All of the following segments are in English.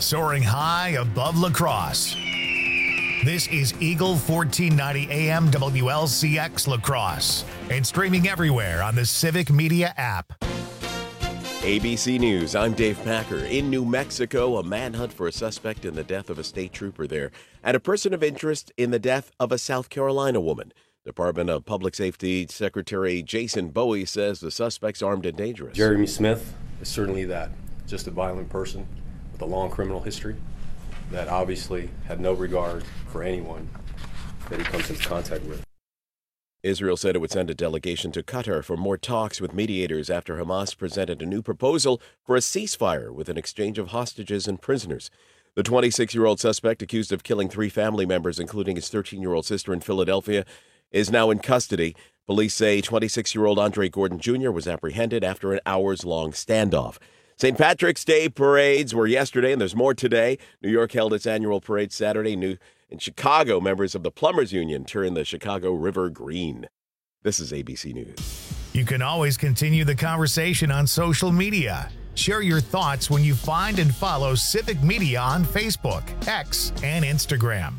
Soaring high above La Crosse. This is Eagle 1490 AM WLCX La Crosse and streaming everywhere on the Civic Media app. ABC News, I'm Dave Packer. In New Mexico, a manhunt for a suspect in the death of a state trooper there and a person of interest in the death of a South Carolina woman. Department of Public Safety Secretary Jason Bowie says the suspect's armed and dangerous. Jeremy Smith is certainly that, just a violent person with a long criminal history that obviously had no regard for anyone that he comes into contact with. Israel said it would send a delegation to Qatar for more talks with mediators after Hamas presented a new proposal for a ceasefire with an exchange of hostages and prisoners. The 26-year-old suspect, accused of killing 3 family members, including his 13-year-old sister in Philadelphia, is now in custody. Police say 26-year-old Andre Gordon Jr. was apprehended after an hours-long standoff. St. Patrick's Day parades were yesterday, and there's more today. New York held its annual parade Saturday. In Chicago, members of the Plumbers Union turned the Chicago River green. This is ABC News. You can always continue the conversation on social media. Share your thoughts when you find and follow Civic Media on Facebook, X, and Instagram.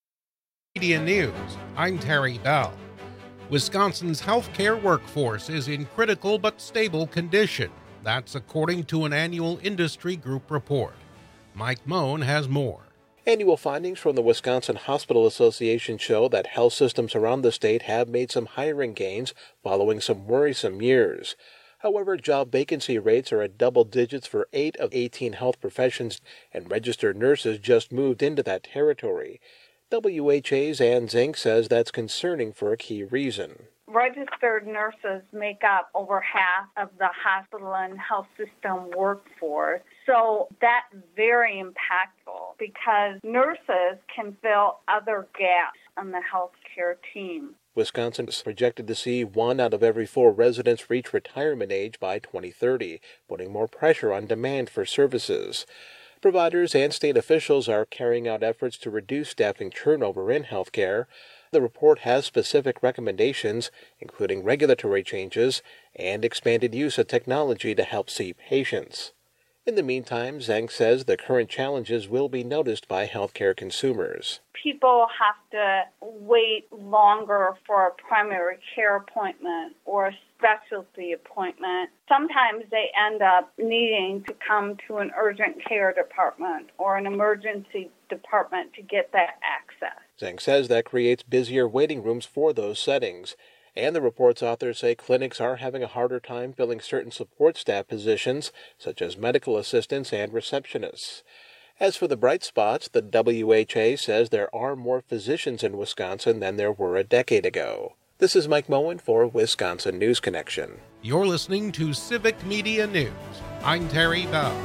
Media News, I'm Terry Bell. Wisconsin's healthcare workforce is in critical but stable condition. That's according to an annual industry group report. Mike Moen has more. Annual findings from the Wisconsin Hospital Association show that health systems around the state have made some hiring gains following some worrisome years. However, job vacancy rates are at double digits for 8 of 18 health professions, and registered nurses just moved into that territory. WHA's Ann Zink says that's concerning for a key reason. Registered nurses make up over half of the hospital and health system workforce. So that's very impactful because nurses can fill other gaps on the healthcare team. Wisconsin is projected to see 1 out of every 4 residents reach retirement age by 2030, putting more pressure on demand for services. Providers and state officials are carrying out efforts to reduce staffing turnover in healthcare. The report has specific recommendations, including regulatory changes and expanded use of technology to help see patients. In the meantime, Zhang says the current challenges will be noticed by healthcare consumers. People have to wait longer for a primary care appointment or a specialty appointment. Sometimes they end up needing to come to an urgent care department or an emergency department to get that access. Zhang says that creates busier waiting rooms for those settings. And the report's authors say clinics are having a harder time filling certain support staff positions, such as medical assistants and receptionists. As for the bright spots, the WHA says there are more physicians in Wisconsin than there were a decade ago. This is Mike Moen for Wisconsin News Connection. You're listening to Civic Media News. I'm Terry Bell.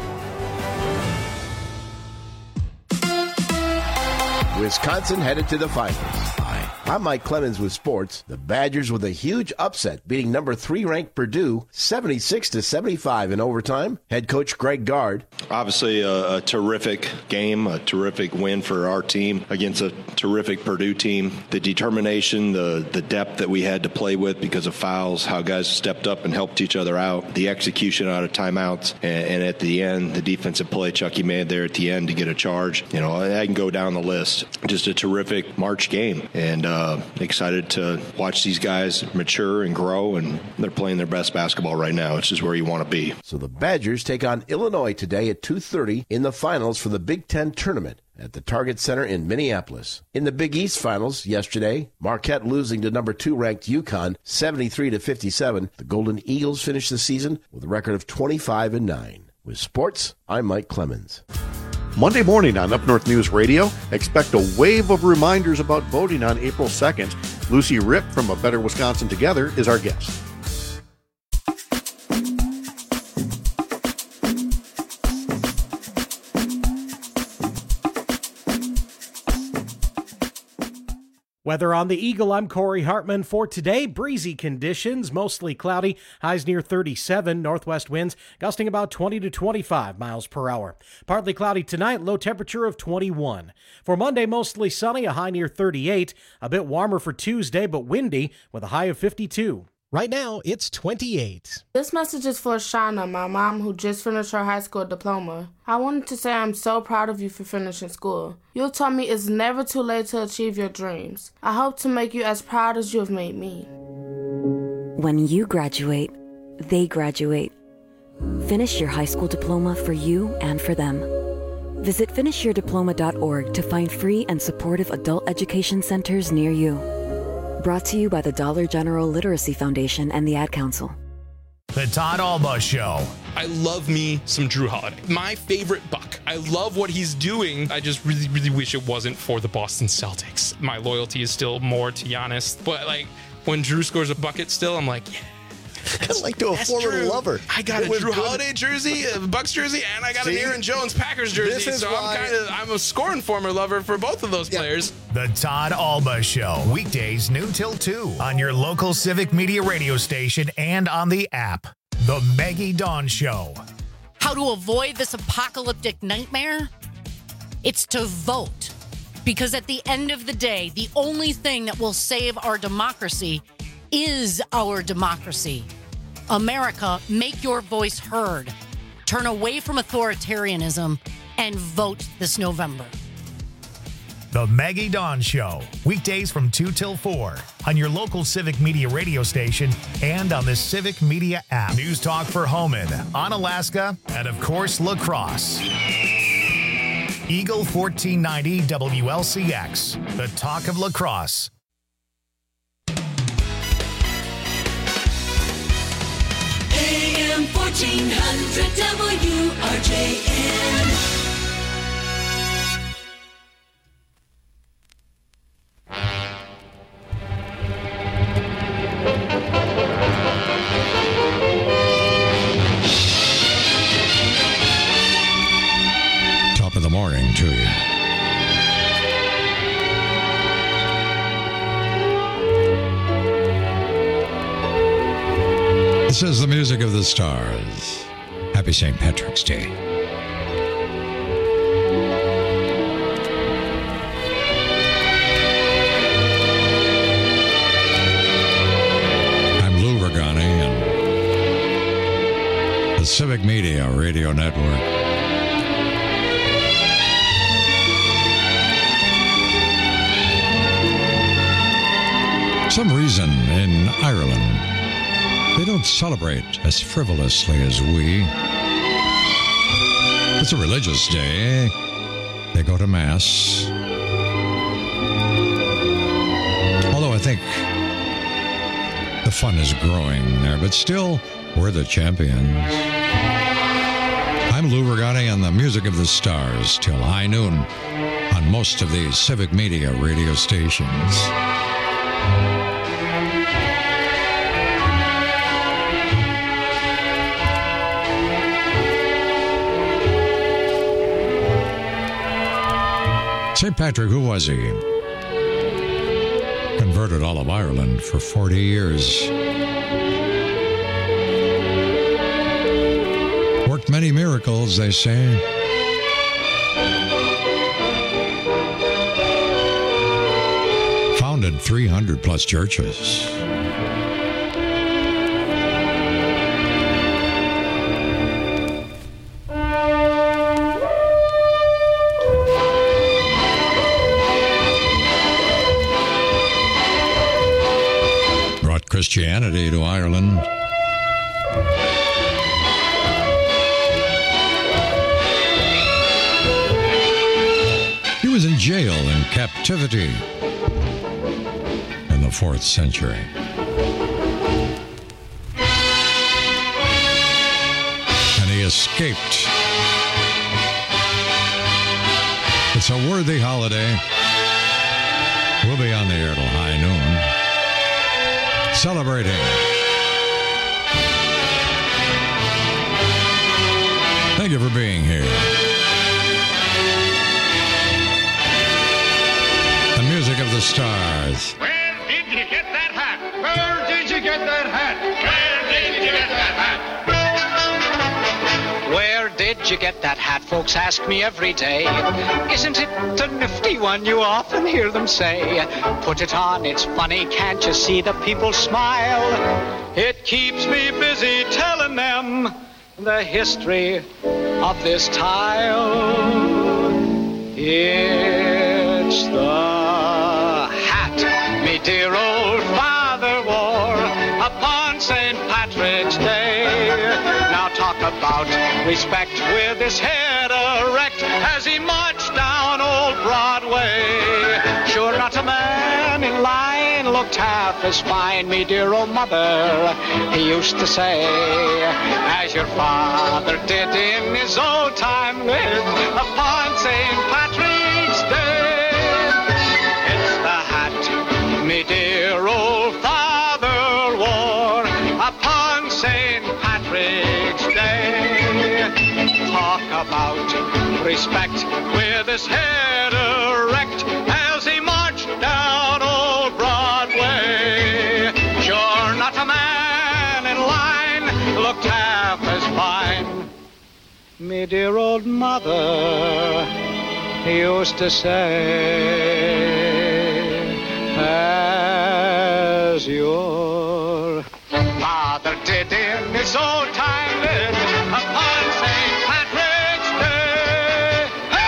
Wisconsin headed to the finals. Hi, I'm Mike Clemens with sports. The Badgers with a huge upset, beating number 3 ranked Purdue 76-75 in overtime. Head coach Greg Gard. Obviously a terrific game, a terrific win for our team against a terrific Purdue team. The determination, the depth that we had to play with because of fouls, how guys stepped up and helped each other out, the execution out of timeouts, and at the end, the defensive play Chucky made there at the end to get a charge. You know, I can go down the list. Just a terrific March game, and excited to watch these guys mature and grow, and they're playing their best basketball right now, which is where you want to be. So the Badgers take on Illinois today at 2:30 in the finals for the Big Ten tournament at the Target Center in Minneapolis. In the Big East finals yesterday, Marquette losing to number 2 ranked UConn 73-57. The Golden Eagles finished the season with a record of 25-9. With sports, I'm Mike Clemens. Monday morning on Up North News Radio, expect a wave of reminders about voting on April 2nd. Lucy Ripp from A Better Wisconsin Together is our guest. Weather on the Eagle, I'm Corey Hartman. For today, breezy conditions, mostly cloudy, highs near 37, northwest winds gusting about 20 to 25 miles per hour. Partly cloudy tonight, low temperature of 21. For Monday, mostly sunny, a high near 38, a bit warmer for Tuesday, but windy with a high of 52. Right now, it's 28. This message is for Shauna, my mom, who just finished her high school diploma. I wanted to say I'm so proud of you for finishing school. You taught me it's never too late to achieve your dreams. I hope to make you as proud as you have made me. When you graduate, they graduate. Finish your high school diploma for you and for them. Visit finishyourdiploma.org to find free and supportive adult education centers near you. Brought to you by the Dollar General Literacy Foundation and the Ad Council. The Todd Alba Show. I love me some Drew Holiday. My favorite Buck. I love what he's doing. I just really, really wish it wasn't for the Boston Celtics. My loyalty is still more to Giannis. But, like, when Drew scores a bucket still, I'm like, yeah. Kind of like to a former lover. I got a Drew Holiday jersey, a Bucks jersey, and I got an Aaron Jones Packers jersey. So I'm a scoring former lover for both of those players. The Todd Alba Show. Weekdays noon till 2 on your local Civic Media radio station and on the app. The Maggie Dawn Show. How to avoid this apocalyptic nightmare? It's to vote. Because at the end of the day, the only thing that will save our democracy is our democracy. America, make your voice heard. Turn away from authoritarianism and vote this November. The Maggie Dawn Show. Weekdays from 2 till 4 on your local Civic Media radio station and on the Civic Media app. News Talk for Homan, Onalaska, and of course, La Crosse. Eagle 1490 WLCX, the talk of La Crosse. AM 1400 WRJN. Top of the morning to you. This is the music of the stars. Happy St. Patrick's Day. I'm Lou Ragani and the Civic Media Radio Network. Some reason in Ireland they don't celebrate as frivolously as we. It's a religious day. They go to Mass. Although I think the fun is growing there, but still, we're the champions. I'm Lou Ragani on the music of the stars till high noon on most of these Civic Media radio stations. St. Patrick, who was he? Converted all of Ireland for 40 years. Worked many miracles, they say. Founded 300 plus churches. Christianity to Ireland. He was in jail in captivity in the 4th century. And he escaped. It's a worthy holiday. We'll be on the air till high noon. Celebrating. Thank you for being here. The music of the stars. Where did you get that hat? Where did you get that hat? Where did you get that hat? Where did you get that hat? Folks ask me every day. Isn't it a nifty one? You often hear them say. Put it on, it's funny, can't you see the people smile? It keeps me busy telling them the history of this tile. It's the hat me dear old father wore upon St. Patrick's Day. Now talk about respect with his head erect as he marched down old Broadway. Sure not a man in line looked half as fine, me dear old mother, he used to say, as your father did in his old time live upon St. Patrick's Day. It's the hat me dear old father wore upon St. Patrick's Day. Talk about respect with his head erect as he marched down old Broadway. Sure not a man in line looked half as fine. Me dear old mother used to say, as your father did in his old time live upon St. Patrick's Day.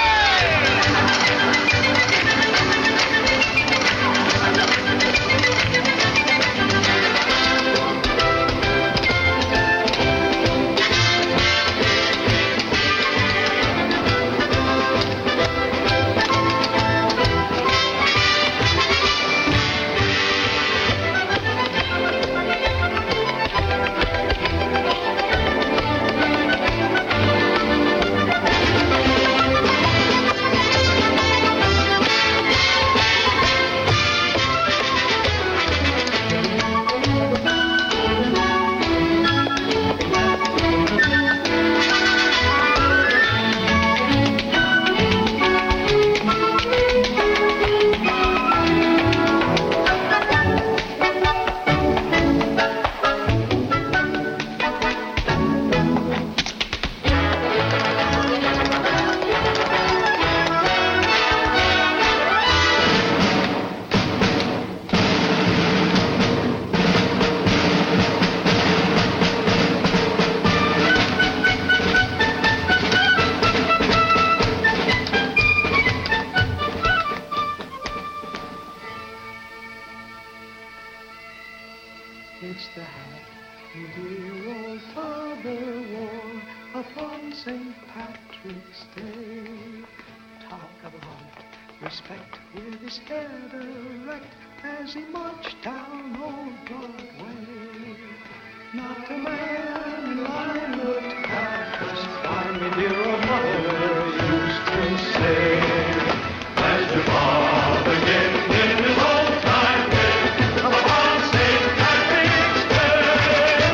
It's the hat your dear old father wore upon St. Patrick's Day. Talk about respect with his head erect as he marched down old Broadway. Not a man in line looked half as fine, me dear old mother used to say, as your father did in his old time lived upon St. Patrick's Day.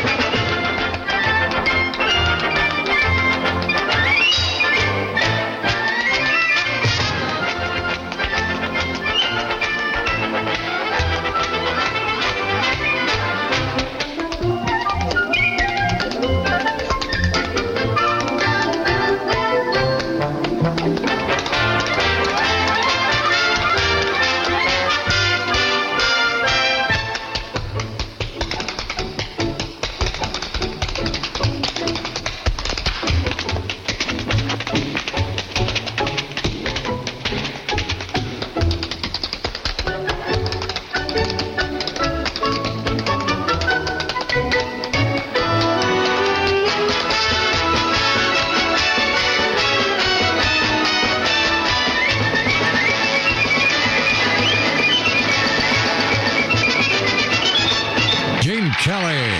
Gene Kelly.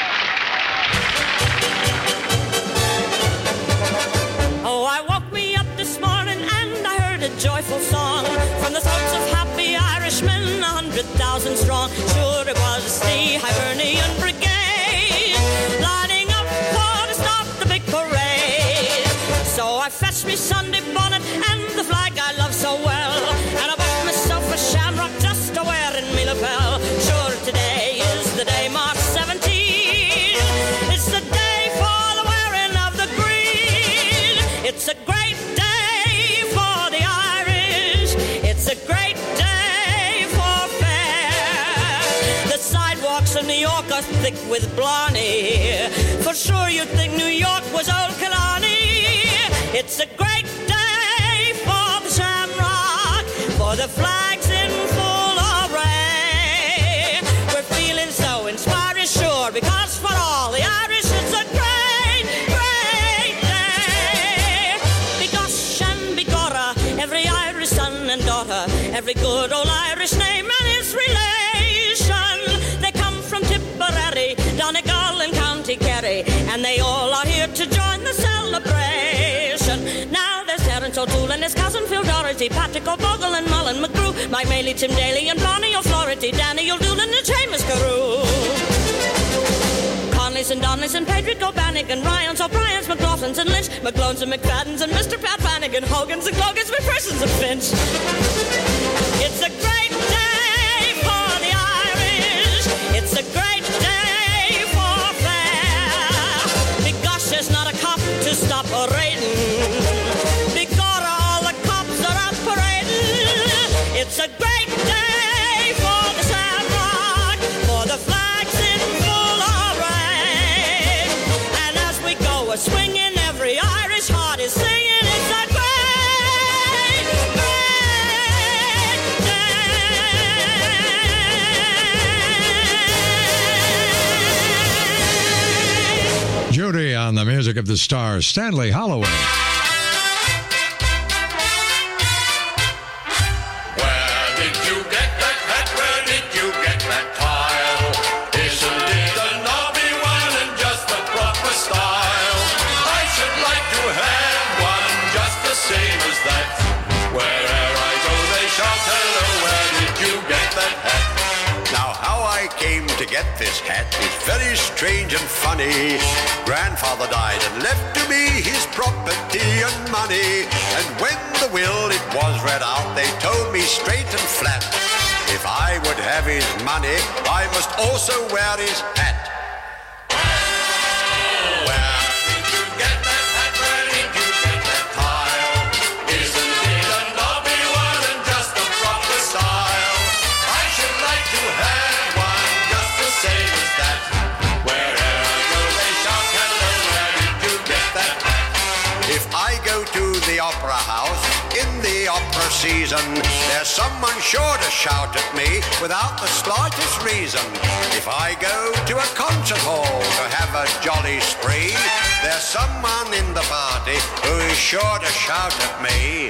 Oh, I woke me up this morning and I heard a joyful song from the throats of happy Irishmen, 100,000 strong. Sure it was the Hibernian Brigade lining up for to stop the big parade. So I fetched me Sunday bonnet and the flag I love so well, and I bought myself a shamrock just to wear in me lapel. Sure today is the day, March 17. It's the day for the wearing of the green. It's a great day for the Irish. It's a great day for fair. The sidewalks of New York are thick with Blarney. For sure you'd think New York was old Killarney. It's a great day for the Shamrock, for the flag's in full array. We're feeling so inspired, sure, because for all the Irish it's a great, great day. Begosh and begorra, every Irish son and daughter, every good old Irish name and its relation. They come from Tipperary, Donegal and County Kerry, and they all are here to join the celebration. Now there's Terence O'Toole and his cousin Phil Doherty, Patrick O'Bogle and Mullen McGrew, Mike Maley, Tim Daly and Barney O'Flaherty, Danny O'Doul and Seamus Carew. Conleys and Donnellys and Pedrick O'Bannick and Ryans, O'Briens, McLaughlins and Lynch, McClones and McFaddens and Mr. Pat Flanagan, Hogans and Clogans, McPhersons and Finch. It's a great day for the Irish. It's a great day for fair. Begosh, there's not a cop to stop a raiding. Begorra, all the cops are out parading. It's a great day for the Shamrock, for the flag's in full array. And as we go a-swinging, every Irish heart is singing. It's a great, great day. Judy on the music of the stars, Stanley Holloway. To get this hat is very strange and funny. Grandfather died and left to me his property and money. And when the will it was read out, they told me straight and flat, if I would have his money, I must also wear his hat. Opera house in the opera season, there's someone sure to shout at me without the slightest reason. If I go to a concert hall to have a jolly spree, there's someone in the party who is sure to shout at me.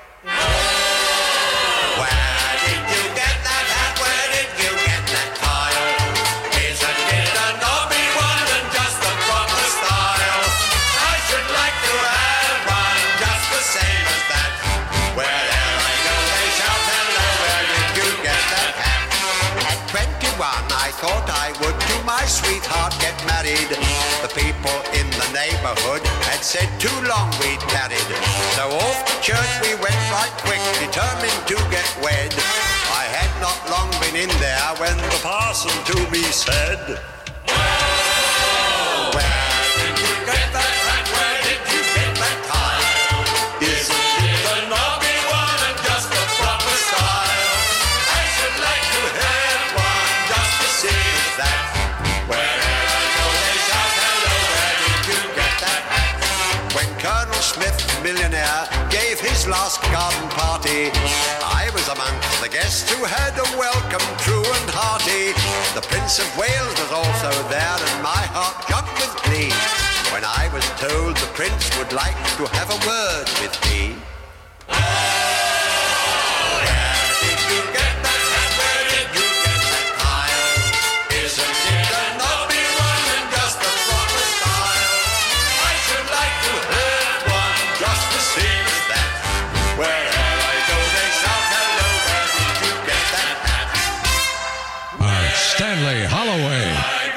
Where did you get that hat? Where did you get that tile? Isn't it a nobby one and just the proper style? I should like to have one just the same as that. Wherever I go they shout hello, where did you get that hat? At 21 I thought I would to my sweetheart get married. The people in the neighborhood had said too long we'd tarried. So off to church we went right quick, determined to get wed. I had not long been in there when the parson to me said, where did you get that hat? Where did you get that tile? Isn't it a nobby one and just the proper style? I should like to have one just the same as that. Wherever I go they shout hello, where did you get that hat? When Colonel Smith, millionaire, gave his last garden party, I was amongst the guests who had a welcome true and hearty. The Prince of Wales was also there and my heart jumped with glee when I was told the Prince would like to have a word with me. Stanley Holloway.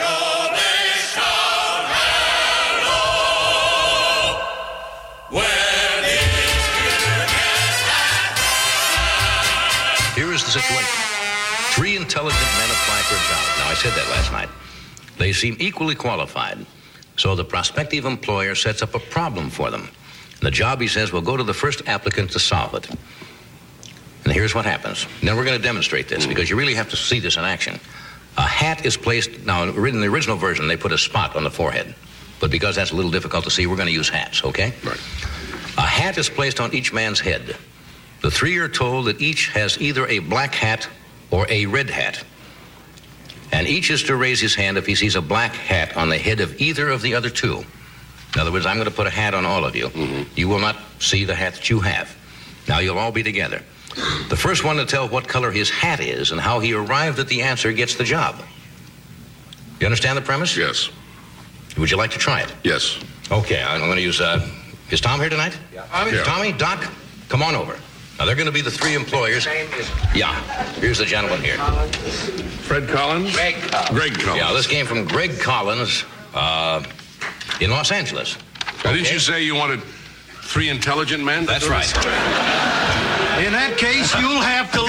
Here is the situation. 3 intelligent men apply for a job. Now, I said that last night. They seem equally qualified. So the prospective employer sets up a problem for them. And the job, he says, will go to the first applicant to solve it. And here's what happens. Now, we're going to demonstrate this because you really have to see this in action. A hat is placed, now in the original version, they put a spot on the forehead. But because that's a little difficult to see, we're going to use hats, okay? Right. A hat is placed on each man's head. The three are told that each has either a black hat or a red hat. And each is to raise his hand if he sees a black hat on the head of either of the other two. In other words, I'm going to put a hat on all of you. Mm-hmm. You will not see the hat that you have. Now you'll all be together. The first one to tell what color his hat is and how he arrived at the answer gets the job. You understand the premise? Yes. Would you like to try it? Yes. Okay, I'm going to use, is Tom here tonight? Yeah. Tommy, Doc, come on over. Now, they're going to be the three employers. Yeah, here's the gentleman here. Fred Collins? Greg Collins. Yeah, this came from Greg Collins in Los Angeles. Now, didn't you say you wanted three intelligent men? That's right. In that case, you'll have to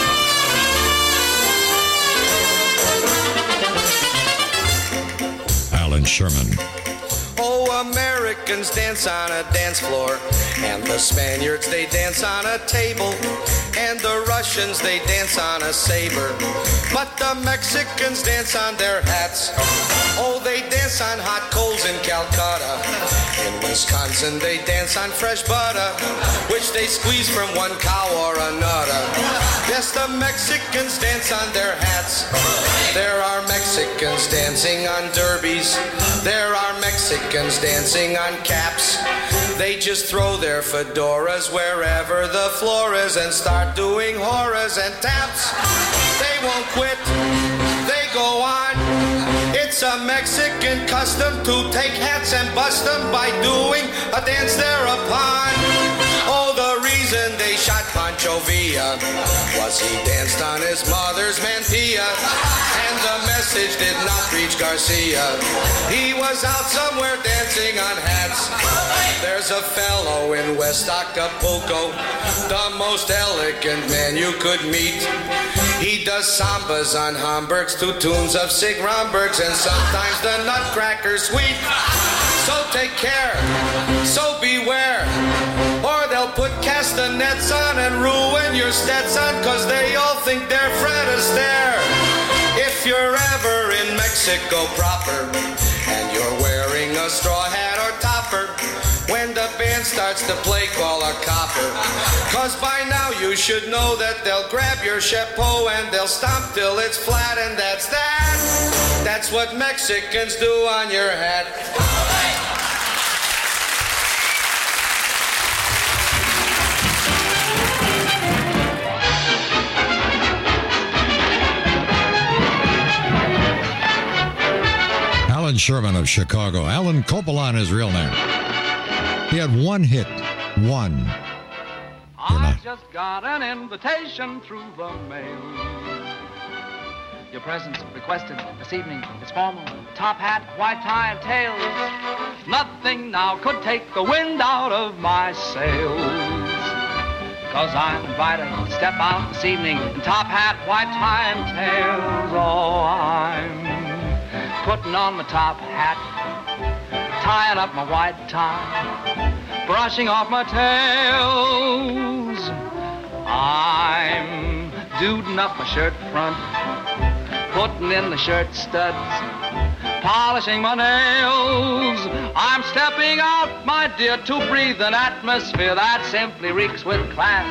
leave. Alan Sherman. Oh, Americans dance on a dance floor, and the Spaniards, they dance on a table, and the Russians, they dance on a saber, but the Mexicans dance on their hats. Oh, they dance on hot coals in Calcutta. In Wisconsin, they dance on fresh butter, which they squeeze from one cow or another. Yes, the Mexicans dance on their hats. There are Mexicans dancing on derbies. There are Mexicans dancing on caps. They just throw their fedoras wherever the floor is and start doing horas and taps. They won't quit. They go on. It's a Mexican custom to take hats and bust them by doing a dance thereupon. Oh, the reason they shot Pancho Villa was he danced on his mother's mantilla, and the message did not reach Garcia. He was out somewhere dancing on hats. There's a fellow in West Acapulco, the most elegant man you could meet. He does sambas on Hamburgs to tunes of Sig Rombergs, and sometimes the Nutcracker Suite. So take care, so beware, or they'll put castanets on and ruin your Stetson, cause they all think they're Fred Astaire. If you're ever in Mexico proper, and you're wearing a straw hat or topper, when the band starts to play, call a copper, cause by now you should know that they'll grab your chapeau and they'll stomp till it's flat, and that's that. That's what Mexicans do on your hat. Alan Sherman of Chicago. Alan Copeland, his real name. He had one hit. One. I just got an invitation through the mail. Your presence requested this evening is formal. Top hat, white tie, and tails. Nothing now could take the wind out of my sails. Cause I'm invited to step out this evening in top hat, white tie, and tails. Oh, I'm putting on my top hat, tying up my white tie, brushing off my tails. I'm duding up my shirt front, putting in the shirt studs, polishing my nails. I'm stepping out, my dear, to breathe an atmosphere that simply reeks with class.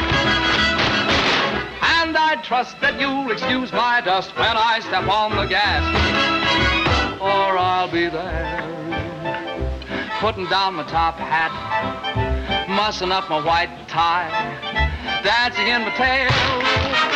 And I trust that you'll excuse my dust when I step on the gas, or I'll be there, putting down my top hat, mussing up my white tie, dancing in my tail.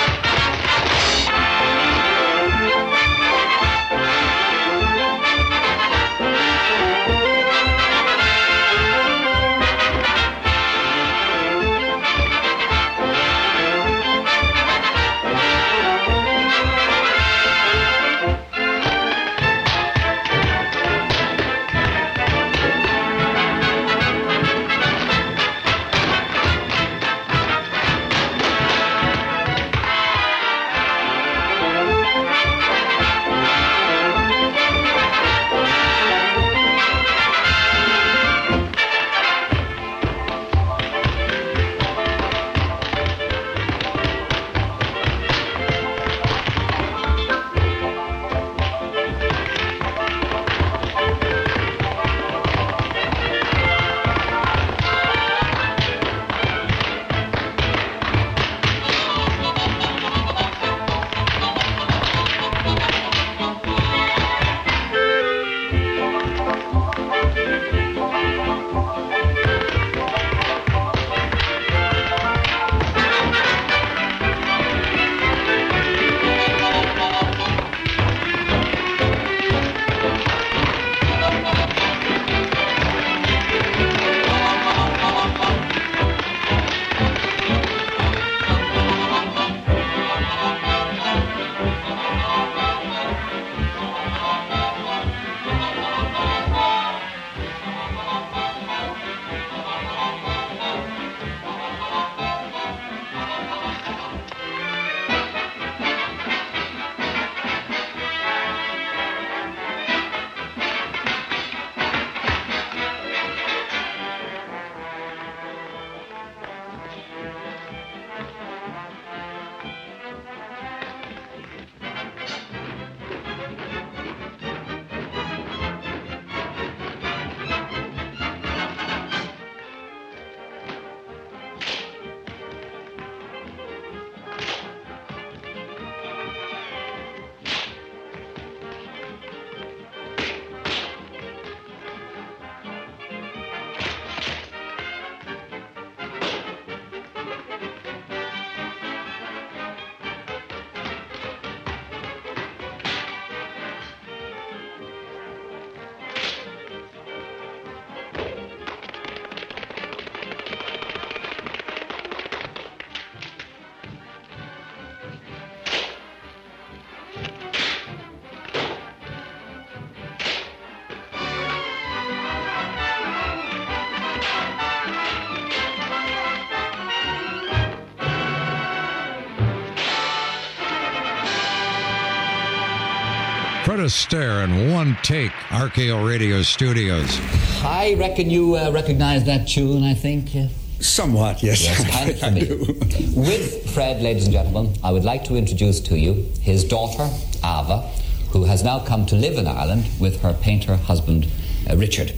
What a stare in one take, RKO Radio Studios. I reckon you recognize that tune, I think. Somewhat, yes. Yes, kind of for me. With Fred, ladies and gentlemen, I would like to introduce to you his daughter, Ava, who has now come to live in Ireland with her painter husband, Richard.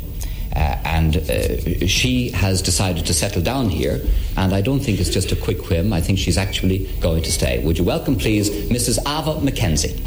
She has decided to settle down here, and I don't think it's just a quick whim. I think she's actually going to stay. Would you welcome, please, Mrs. Ava Mackenzie.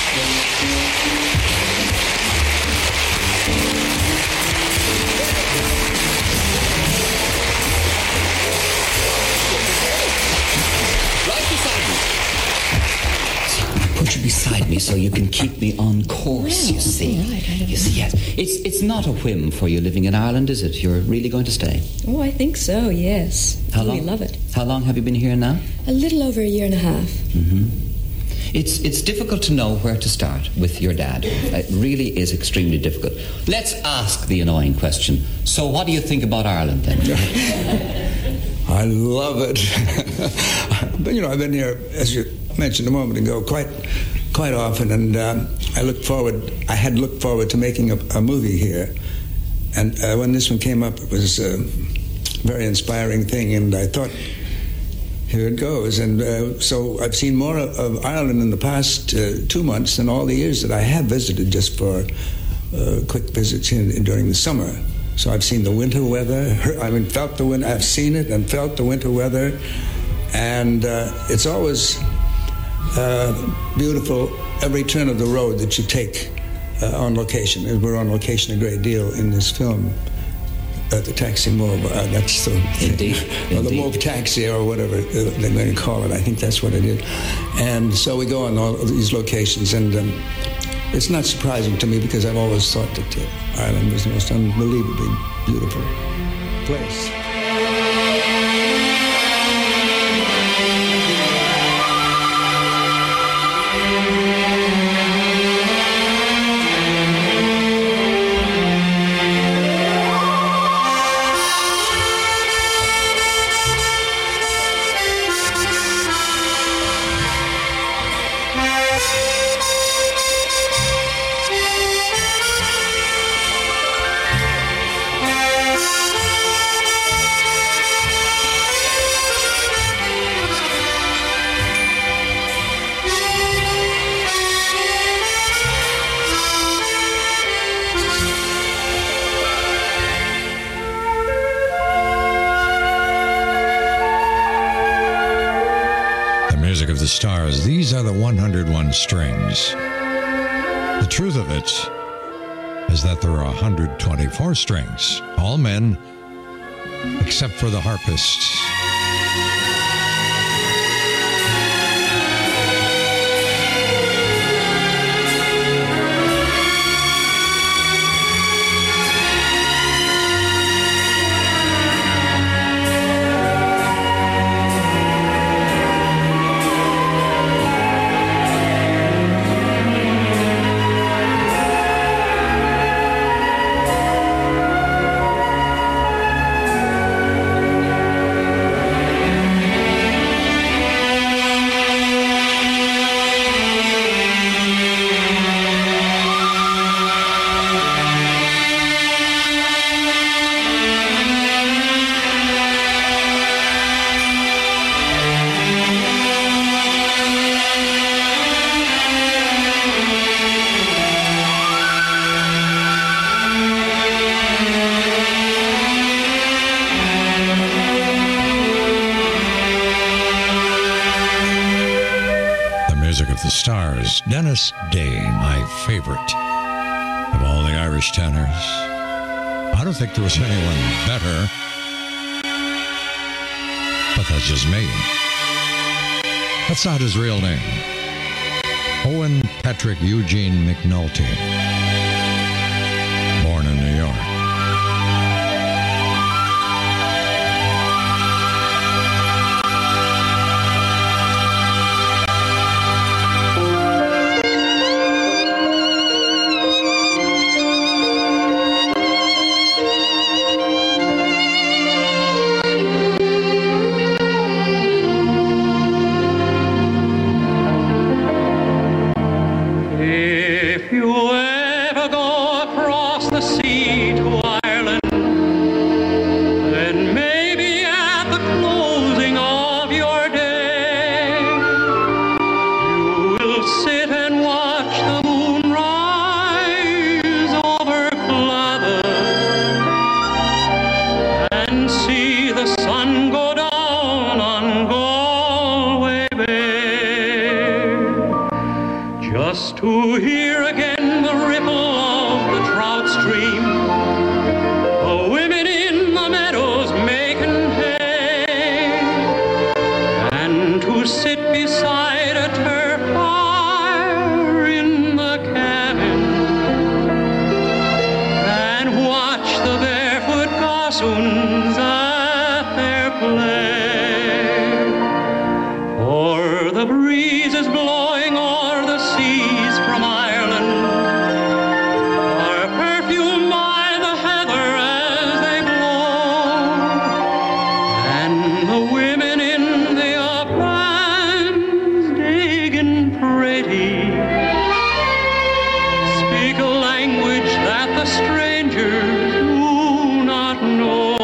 Beside me so you can keep me on course, you see. Right, you see, yes. It's not a whim for you living in Ireland, is it? You're really going to stay? Oh, I think so, yes. How long? We love it. How long have you been here now? A little over a year and a half. Mm-hmm. It's difficult to know where to start with your dad. It really is extremely difficult. Let's ask the annoying question. So what do you think about Ireland, then? I love it. But, I've been here, as you mentioned a moment ago, quite often, and I had looked forward to making a movie here. And when this one came up, it was a very inspiring thing, and I thought, here it goes. And so I've seen more of Ireland in the past 2 months than all the years that I have visited just for quick visits during the summer. So I've seen the winter weather, felt the winter, I've seen it and felt the winter weather, and it's always beautiful every turn of the road that you take on location. And we're on location a great deal in this film. The taxi move, that's the... Indeed. Or the move taxi or whatever they're going to call it. I think that's what it is. And so we go on all of these locations, and it's not surprising to me because I've always thought that Ireland was the most unbelievably beautiful place. Stars, these are the 101 strings. The truth of it is that there are 124 strings, all men except for the harpists. The Stars, Dennis Day, my favorite of all the Irish tenors. I don't think there was anyone better, but that's just me. That's not his real name. Owen Patrick Eugene McNulty, born in New York. If you to hear again the ripple of the trout stream, the women in the meadows making hay, and to sit beside a turf fire in the cabin and watch the barefoot gossoons at their play. For the breeze is blowing o'er the seas from Ireland, are perfumed by the heather as they blow, and the women in the uplands digging pretty speak a language that the strangers do not know.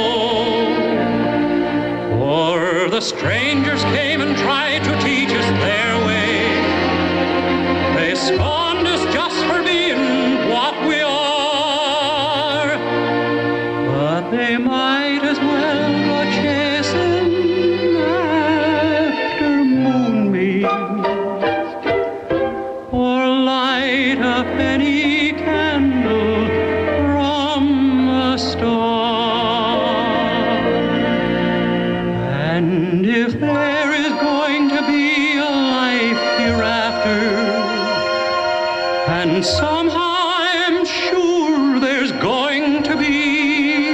For the strangers came and tried to teach us their way. They scorned us just for being what we are. But they might as well go chasing after moonbeams or light a penny candle from a star. And if there is going to be a life hereafter, and somehow I'm sure there's going to be,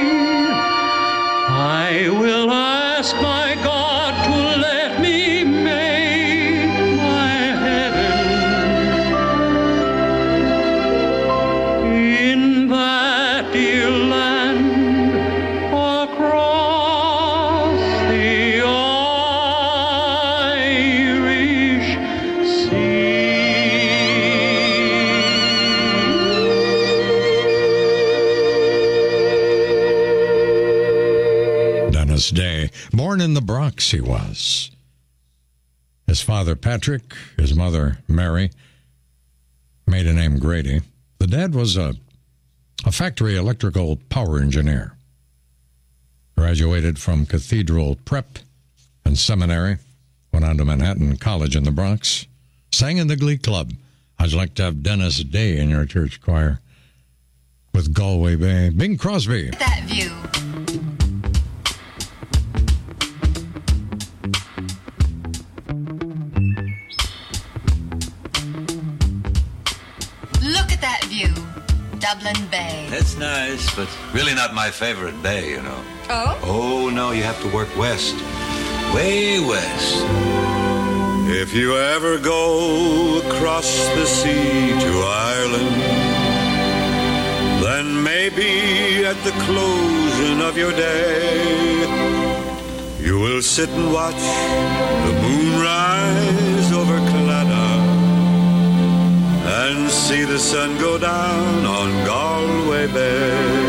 I will ask my God to let me make my heaven in that dear land across the Irish Dennis Day, born in the Bronx, he was. His father, Patrick, his mother, Mary, maiden name Grady. The dad was a factory electrical power engineer. Graduated from Cathedral Prep and Seminary, went on to Manhattan College in the Bronx, sang in the Glee Club. I'd like to have Dennis Day in your church choir with Galway Bay. Bing Crosby. That view. Look at that view. Dublin Bay. That's nice, but really not my favorite bay, you know. Oh? Oh, no, you have to work west. Way west. If you ever go across the sea to Ireland, then maybe at the closing of your day, you will sit and watch the moon rise over Claddagh and see the sun go down on Galway Bay.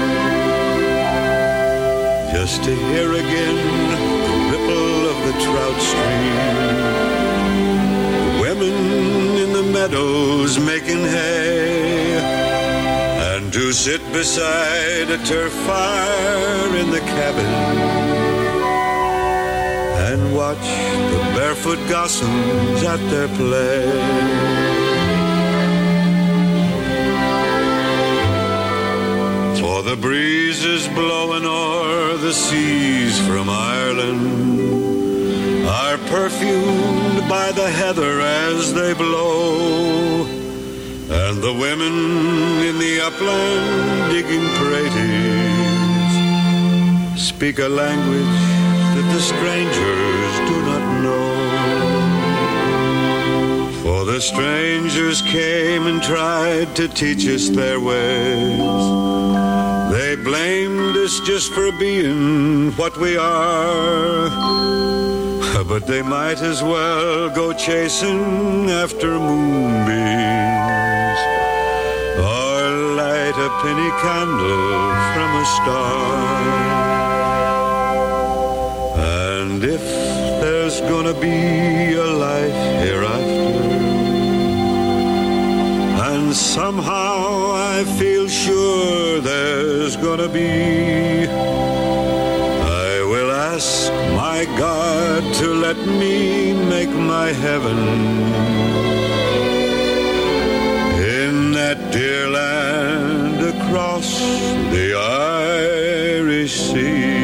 Just to hear again the ripple of the trout stream, the women in the meadows making hay, and to sit beside a turf fire in the cabin and watch the barefoot gossoons at their play. For the breeze is blowing o'er the seas from Ireland, are perfumed by the heather as they blow, and the women in the upland digging praties speak a language that the strangers do not know. For the strangers came and tried to teach us their ways. They blamed us just for being what we are, but they might as well go chasing after moonbeams or light a penny candle from a star. And if there's gonna be a life hereafter, and somehow I feel sure there's gonna be, I will ask my God to let me make my heaven dear land across the Irish Sea.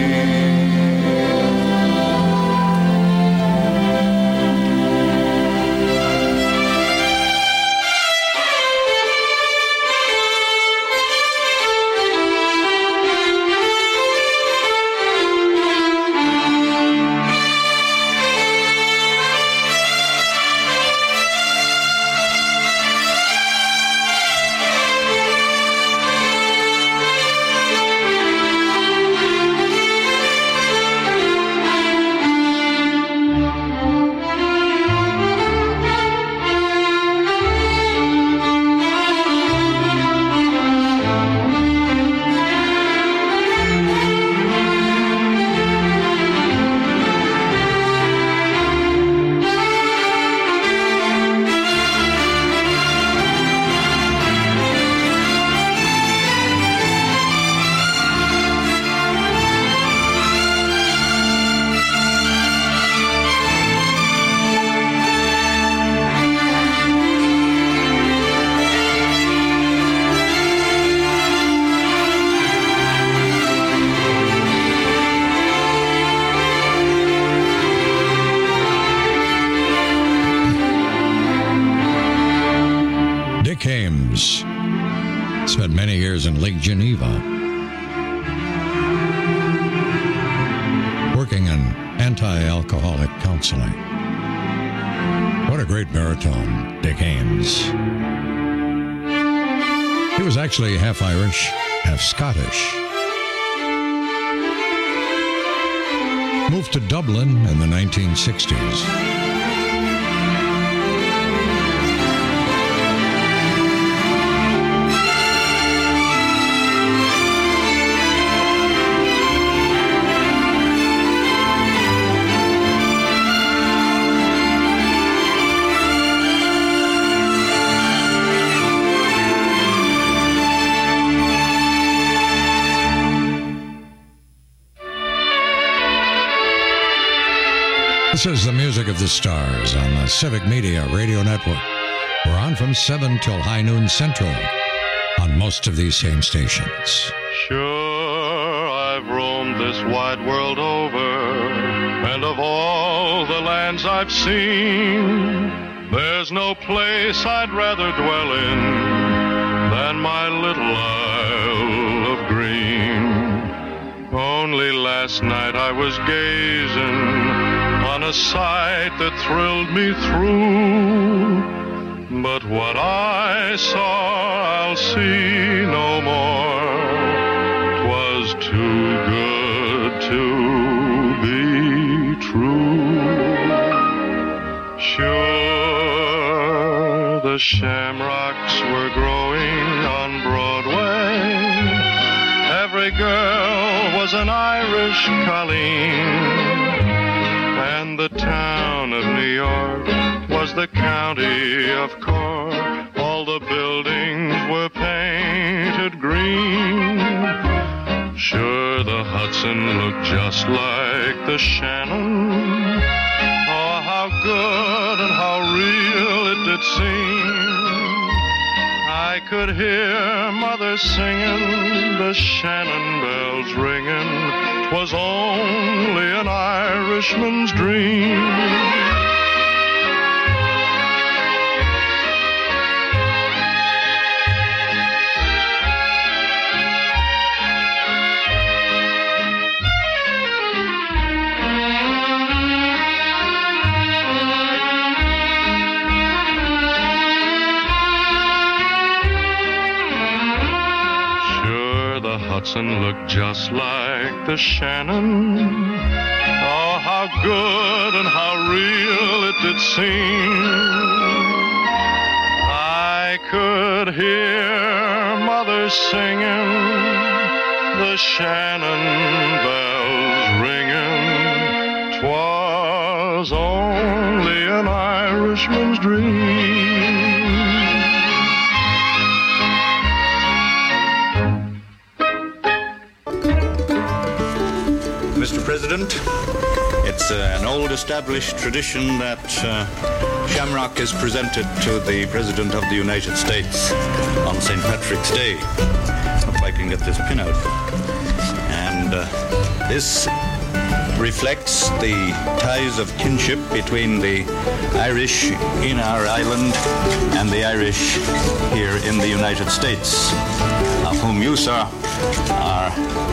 Spent many years in Lake Geneva, working in anti-alcoholic counseling. What a great baritone, Dick Haymes. He was actually half Irish, half Scottish. Moved to Dublin in the 1960s. This is the music of the stars on the Civic Media Radio Network. We're on from 7 till high noon Central on most of these same stations. Sure, I've roamed this wide world over, and of all the lands I've seen, there's no place I'd rather dwell in than my little Isle of Green. Only last night I was gazing on a sight that thrilled me through, but what I saw I'll see no more. 'Twas too good to be true. Sure, the shamrocks were growing on Broadway. Every girl was an Irish colleen. And the town of New York was the county of Cork. All the buildings were painted green. Sure, the Hudson looked just like the Shannon. Oh, how good and how real it did seem. I could hear Mother singing, the Shannon bells ringing. 'Twas only an Irishman's dream. Hudson looked just like the Shannon. Oh, how good and how real it did seem. I could hear Mother singing, the Shannon bells ringing. 'Twas only an Irishman's dream. Mr. President, It's an old established tradition that shamrock is presented to the President of the United States on St. Patrick's Day. Hope I can get this pin out. And this reflects the ties of kinship between the Irish in our island and the Irish here in the United States, of whom you, sir, are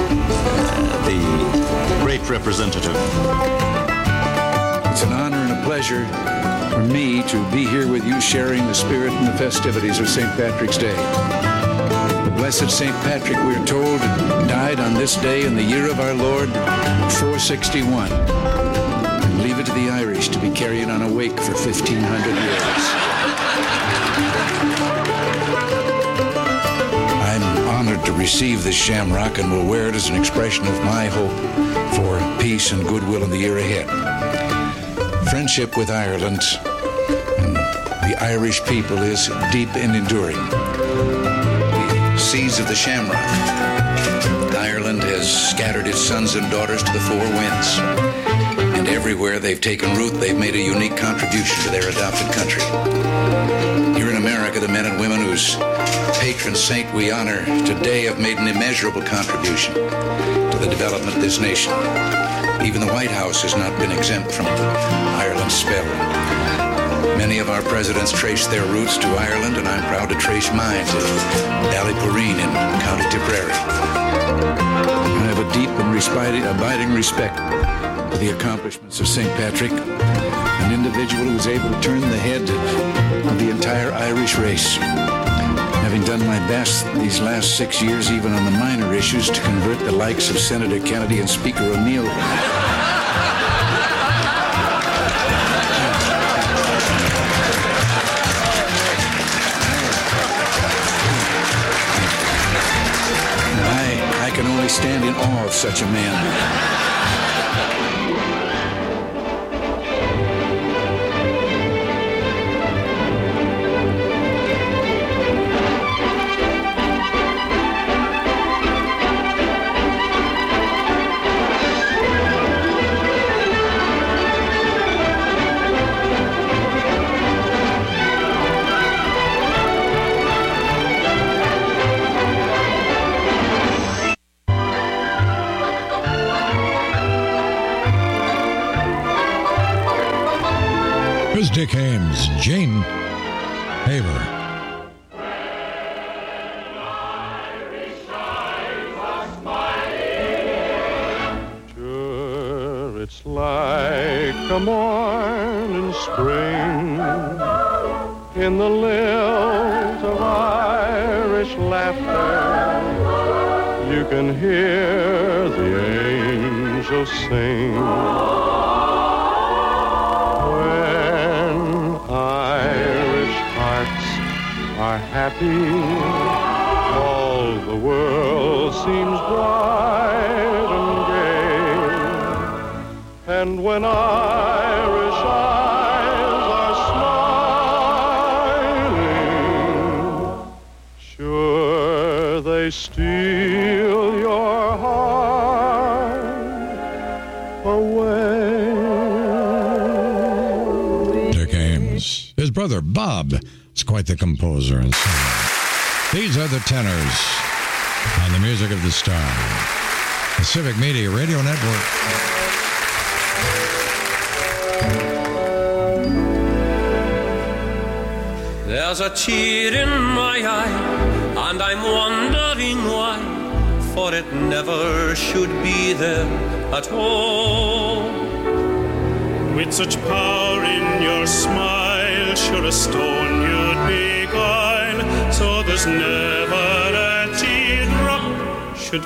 the great representative. It's an honor and a pleasure for me to be here with you, sharing the spirit and the festivities of St. Patrick's Day. The blessed St. Patrick, we're told, died on this day in the year of our Lord, 461. And leave it to the Irish to be carrying on a wake for 1,500 years. I'm honored to receive this shamrock and will wear it as an expression of my hope for peace and goodwill in the year ahead. Friendship with Ireland and the Irish people is deep and enduring. The seeds of the shamrock. Ireland has scattered its sons and daughters to the four winds. And everywhere they've taken root, they've made a unique contribution to their adopted country. Here in America, the men and women whose patron saint we honor today have made an immeasurable contribution to the development of this nation. Even the White House has not been exempt from Ireland's spell. Many of our presidents trace their roots to Ireland, and I'm proud to trace mine to Ballyporeen in County Tipperary. I have a deep and abiding respect for the accomplishments of St. Patrick, an individual who was able to turn the head of the entire Irish race. Having done my best these last 6 years, even on the minor issues, to convert the likes of Senator Kennedy and Speaker O'Neill. I can only stand in awe of such a man. Dick Ames, Jane Haver. Sure, it's like a morning spring in the lilt of Irish laughter. You can hear the angels sing. Are happy, all the world seems bright and gay, and when Irish eyes are smiling, sure they steal your heart away. Dick Ames, his brother Bob, is quite the composer and singer. These are the tenors on the music of the star, the Civic Media Radio Network. There's a tear in my eye, and I'm wondering why, for it never should be there at all. With such power in your smile, sure a stone you'd beguile, so there's never a teardrop should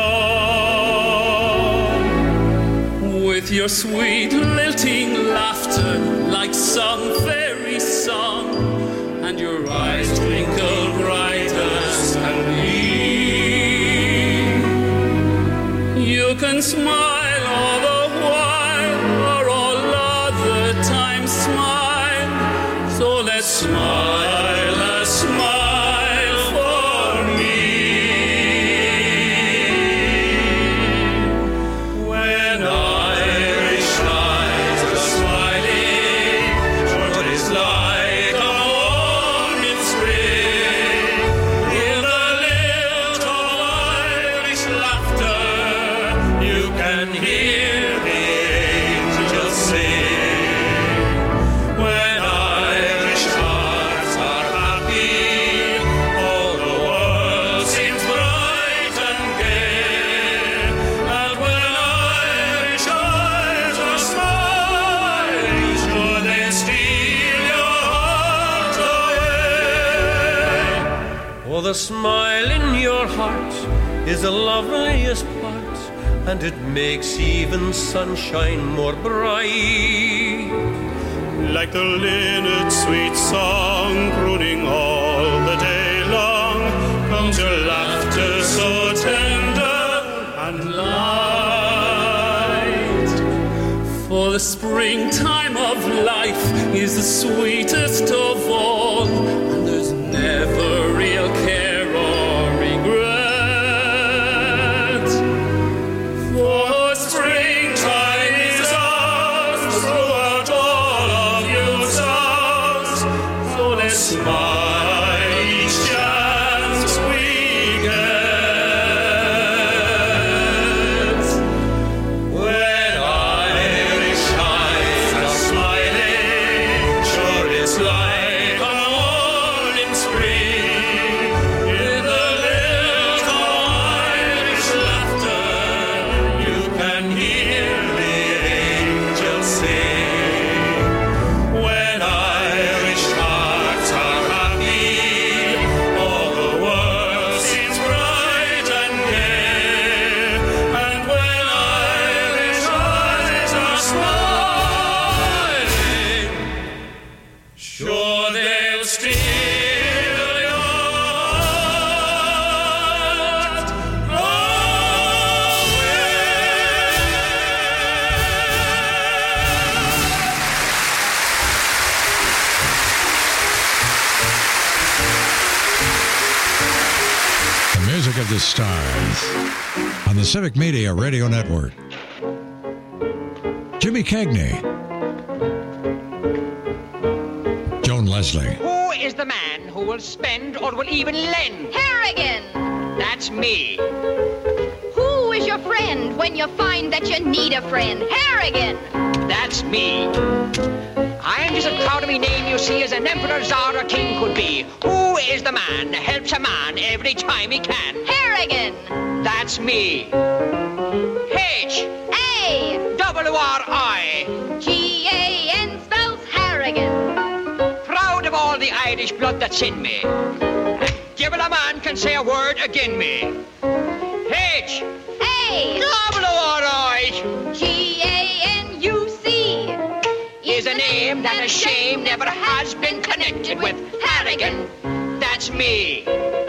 fall. With your sweet lilting laughter, like some fairy song, and your eyes twinkle bright as can be. You can smile all the while, or all other times smile, so let's smile a smile for me. When Irish the smile in your heart is the loveliest part, and it makes even sunshine more bright. Like the linnet's sweet song, crooning all the day long, comes your laughter so tender and light. For the springtime of life is the sweetest of all, and there's never real care or regret. For springtime is ours throughout all of your songs, so let's smile each chance we get. When Irish eyes are smiling, sure it's like a morning spring. In the little Irish laughter, you can hear the angels sing. When Irish hearts are happy, all the world seems bright and gay. And when Irish eyes are smiling, sure they'll steal your heart The music of the stars on the Civic Media Radio Network. Jimmy Cagney. Joan Leslie. Who is the man who will spend or will even lend? Harrigan! That's me. Who is your friend when you find that you need a friend? Harrigan! That's me. I am just as proud of me name, you see, as an emperor, czar, or king could be. Who is the man that helps a man every time he can? Harrigan! That's me. H-A-W-R-I. G-A-N spells Harrigan. Proud of all the Irish blood that's in me. Give it a man can say a word agin me. H-A-W-R-I. G-A-N-U-C. Is a name that a shame never has been connected with. Harrigan, that's me.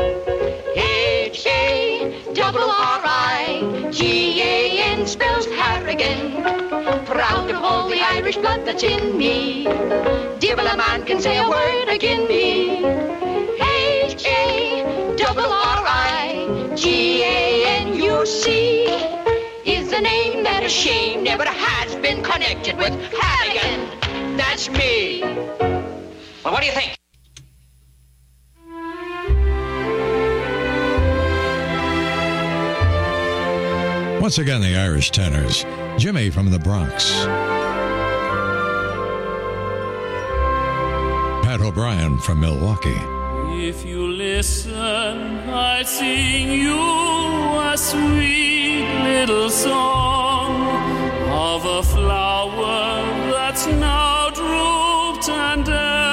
H-A-W-R-I. G-A-N spells Harrigan. Proud of all the Irish blood that's in me. Divil a man can say a word agin me. H-A-W-R-I. G-A-N-U-C. Is a name that a shame never has been connected with. Harrigan, that's me. Well, what do you think? Once again, the Irish tenors. Jimmy from the Bronx. Pat O'Brien from Milwaukee. If you listen, I'll sing you a sweet little song of a flower that's now drooped and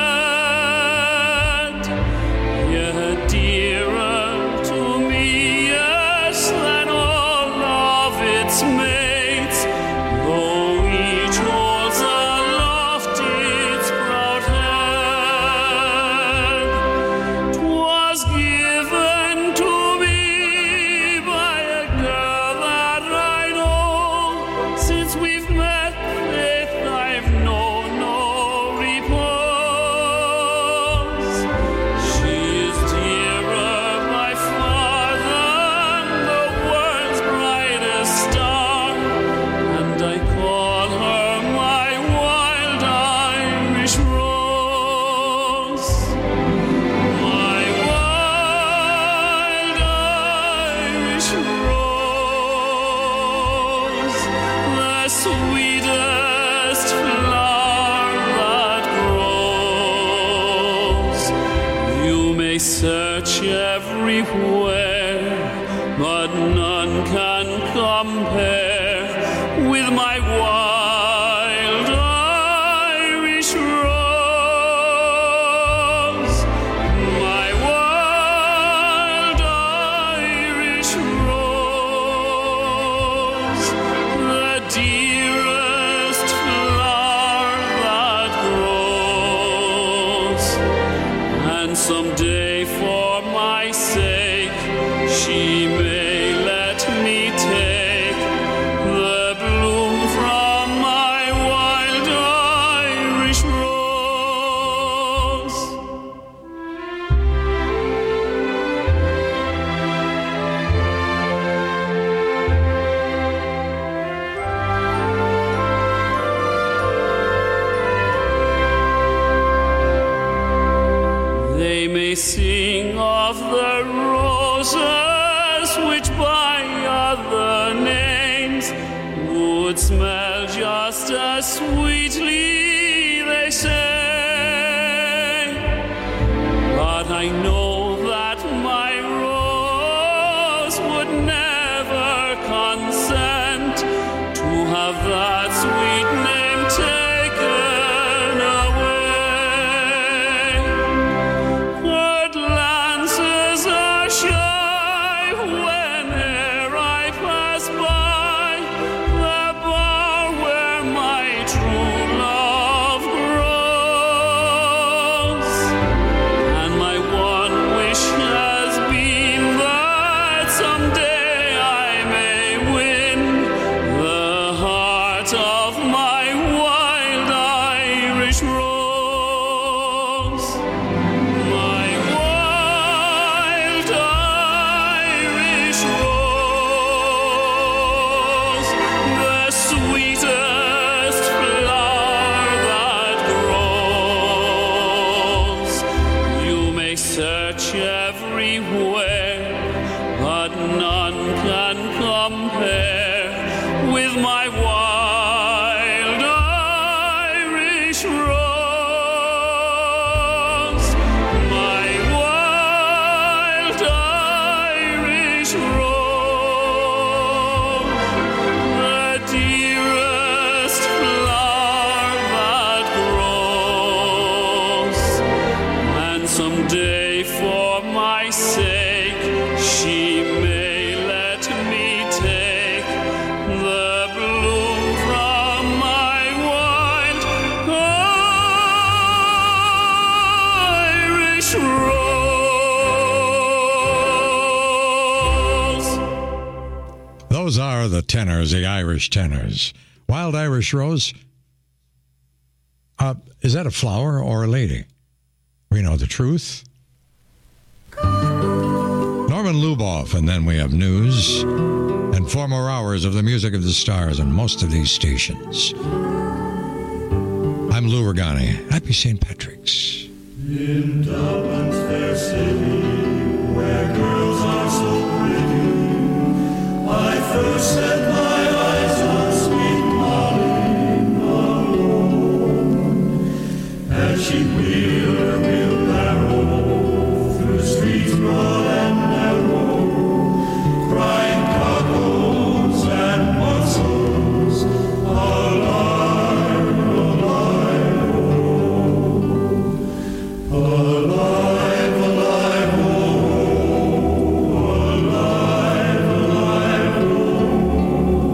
dead. Yet dearer to me, yes, than all of its mates, though each holds aloft its proud head. 'Twas given to me by a girl that I know. Since we've met, faith, I've known she may let me take the bloom from my wild Irish rose. They may sing of the roses which by other names would smell just as sweetly, they say. But I know that my rose would never consent to have that sweet name taken away. Her glances are shy whene'er I pass by the bar where my true love grows. And my one wish has been that someday I may win the heart of my wild Irish rose. My wild Irish rose, the sweetest flower that grows. You may search everywhere, but none can compare with my wild Irish rose. My wild Irish rose, the dearest flower that grows. And someday for my sake she may let me take the bloom from my wild Irish rose. Those are the tenors, the Irish tenors. Wild Irish Rose. Is that a flower or a lady? We know the truth. Norman Luboff, and then we have news and 4 more hours of the music of the stars on most of these stations. I'm Lou Regani. Happy St. Patrick's. In Dublin's fair city, where girls are so pretty, I first set my eyes on sweet Molly Malone, as she wheeled her wheelbarrow through streets broad and narrow, crying cockles and mussels, alive, alive, oh, alive, alive, oh, alive, alive, oh.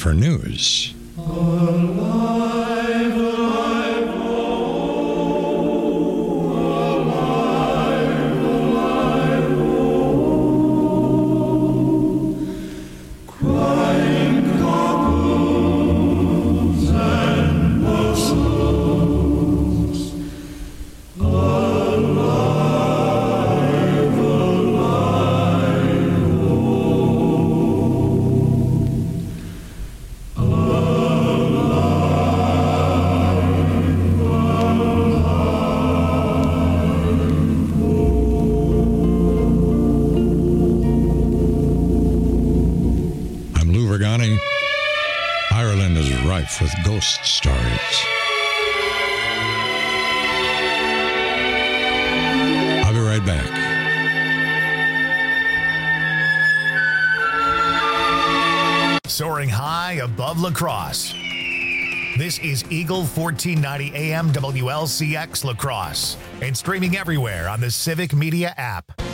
for news. Ireland is rife with ghost stories. I'll be right back. Soaring high above La Crosse. This is Eagle 1490 AM WLCX La Crosse and streaming everywhere on the Civic Media app.